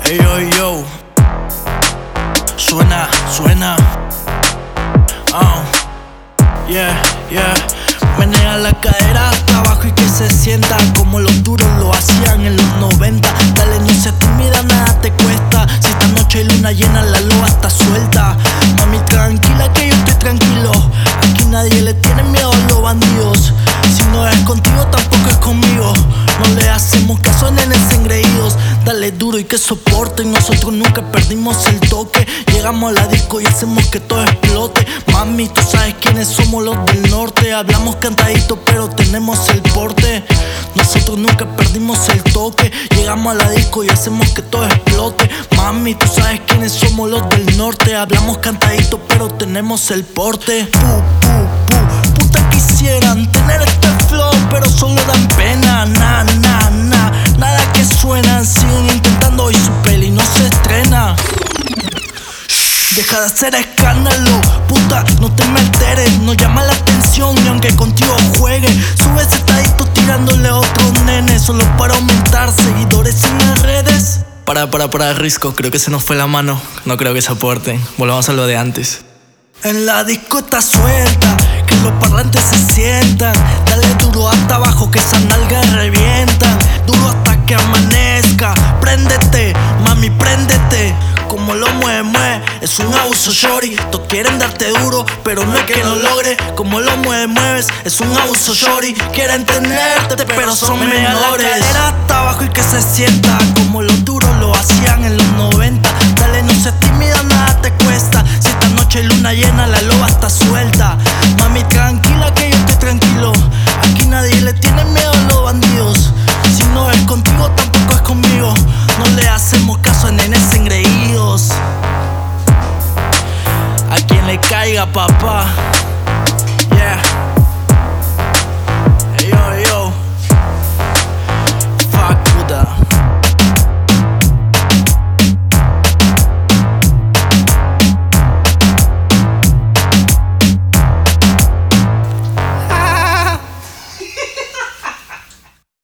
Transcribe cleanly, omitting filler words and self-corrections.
Ey, yo, yo. Suena, suena. Oh, yeah, yeah. Menea la cadera hasta abajo y que se sienta como los duros lo hacían en los 90. Dale, no seas tímida, nada te cuesta. Si esta noche hay luna llena, la loa está suelta. Mami, tranquila que yo estoy tranquilo. Aquí nadie le tiene miedo a los bandidos. Si no es contigo, tampoco es conmigo. No le hacemos caso a nenes engreídos. Dale duro y que soporten. Nosotros nunca perdimos el toque. Llegamos a la disco y hacemos que todo explote. Mami, tú sabes quiénes somos los del norte. Hablamos cantadito pero tenemos el porte. Nosotros nunca perdimos el toque. Llegamos a la disco y hacemos que todo explote. Mami, tú sabes quiénes somos los del norte. Hablamos cantadito pero tenemos el porte. Puta quisieran tener este flow pero solo dan pena. Nada que suenan. Siguen intentando y su peli no se estrena. Deja de hacer escándalo, puta, no te me alteres. No llama la atención ni aunque contigo juegue. Sube ese estadito tirándole a otros nenes solo para aumentar seguidores en las redes. Para, Risco, creo que se nos fue la mano. No creo que se aporten, volvamos a lo de antes. En la disco está suelta, que los parlantes se sientan. Dale duro hasta abajo que esas nalgas revientan. Duro hasta que amanezca. Préndete, mami, préndete. Como lo mueve, es un abuso, shorty. Todos quieren darte duro, pero no es que lo logre. Como lo mueves, es un abuso, shorty. Quieren tenerte, pero son menores. La cadera hasta abajo y que se sienta como los duros lo hacían en los 90. Dale, no seas tímida, nada te cuesta. Si esta noche hay luna llena, la loba está suelta. Mami, tranquila que yo estoy tranquilo. Aquí nadie le tiene miedo a los bandidos. Si no es contigo, tampoco es conmigo. No le hacemos caso a nenes engreídos. A quien le caiga, papá. Yeah.